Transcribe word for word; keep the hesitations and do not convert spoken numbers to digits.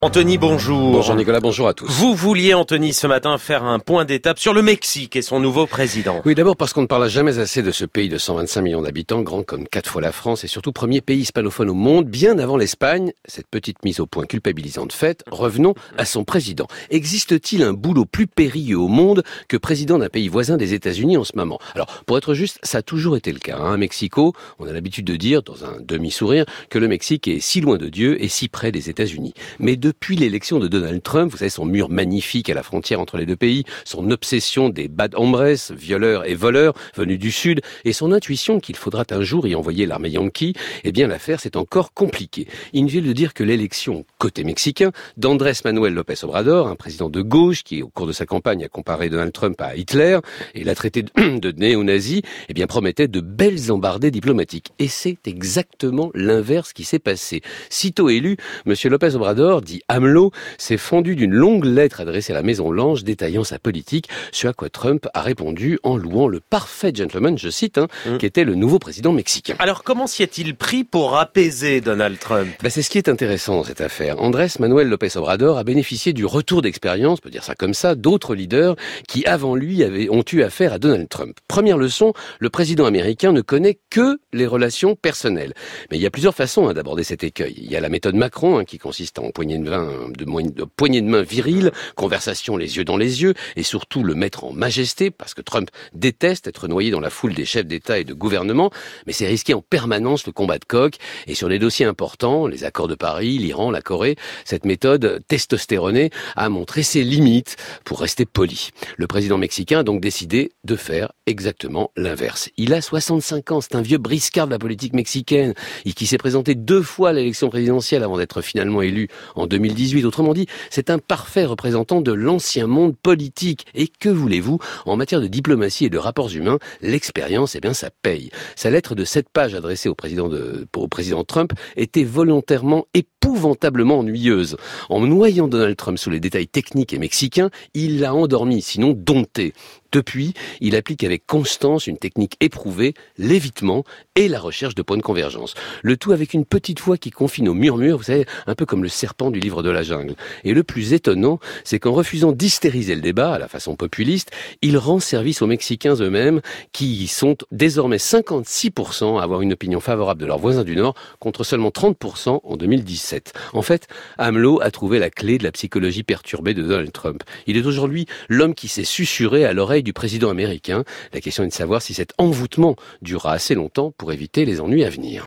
Anthony, bonjour. Bonjour Nicolas, bonjour à tous. Vous vouliez, Anthony, ce matin faire un point d'étape sur le Mexique et son nouveau président. Oui, d'abord parce qu'on ne parle jamais assez de ce pays de cent vingt-cinq millions d'habitants, grand comme quatre fois la France et surtout premier pays hispanophone au monde, bien avant l'Espagne. Cette petite mise au point culpabilisante faite, revenons à son président. Existe-t-il un boulot plus périlleux au monde que président d'un pays voisin des États-Unis en ce moment? Alors, pour être juste, ça a toujours été le cas. Hein. Mexico, on a l'habitude de dire, dans un demi-sourire, que le Mexique est si loin de Dieu et si près des États-Unis. Mais de Depuis l'élection de Donald Trump, vous savez, son mur magnifique à la frontière entre les deux pays, son obsession des bad hombres, violeurs et voleurs venus du Sud, et son intuition qu'il faudra un jour y envoyer l'armée Yankee, eh bien l'affaire s'est encore compliquée. Inutile de dire que l'élection côté mexicain d'Andrés Manuel López Obrador, un président de gauche qui, au cours de sa campagne, a comparé Donald Trump à Hitler et l'a traité de, de néo-nazi, eh bien promettait de belles embardées diplomatiques. Et c'est exactement l'inverse qui s'est passé. Sitôt élu, Monsieur López Obrador, dit AMLO, s'est fendu d'une longue lettre adressée à la Maison-Blanche détaillant sa politique, ce à quoi Trump a répondu en louant le parfait gentleman, je cite, hein, mmh. qui était le nouveau président mexicain. Alors comment s'y est-il pris pour apaiser Donald Trump? Ben, c'est ce qui est intéressant dans cette affaire. Andrés Manuel López Obrador a bénéficié du retour d'expérience, on peut dire ça comme ça, d'autres leaders qui avant lui avaient, ont eu affaire à Donald Trump. Première leçon, le président américain ne connaît que les relations personnelles. Mais il y a plusieurs façons hein, d'aborder cet écueil. Il y a la méthode Macron hein, qui consiste en poignée de main de, de poignée de main virile, conversation les yeux dans les yeux, et surtout le mettre en majesté, parce que Trump déteste être noyé dans la foule des chefs d'État et de gouvernement, mais c'est risquer en permanence le combat de coq, et sur des dossiers importants, les accords de Paris, l'Iran, la Corée, cette méthode testostéronée a montré ses limites pour rester poli. Le président mexicain a donc décidé de faire exactement l'inverse. Il a soixante-cinq ans, c'est un vieux briscard de la politique mexicaine, et qui s'est présenté deux fois à l'élection présidentielle avant d'être finalement élu en deux mille dix-huit. Autrement dit, c'est un parfait représentant de l'ancien monde politique. Et que voulez-vous, en matière de diplomatie et de rapports humains, l'expérience, eh bien, ça paye. Sa lettre de sept pages adressée au président, de, au président Trump était volontairement épouvantablement ennuyeuse. En noyant Donald Trump sous les détails techniques et mexicains, il l'a endormi, sinon dompté. Depuis, il applique avec constance une technique éprouvée, l'évitement et la recherche de points de convergence. Le tout avec une petite voix qui confine au murmure, vous savez, un peu comme le serpent du livre de la jungle. Et le plus étonnant, c'est qu'en refusant d'hystériser le débat à la façon populiste, il rend service aux Mexicains eux-mêmes, qui sont désormais cinquante-six pour cent à avoir une opinion favorable de leurs voisins du Nord, contre seulement trente pour cent en deux mille dix-sept. En fait, AMLO a trouvé la clé de la psychologie perturbée de Donald Trump. Il est aujourd'hui l'homme qui s'est susurré à l'oreille du président américain. La question est de savoir si cet envoûtement durera assez longtemps pour éviter les ennuis à venir.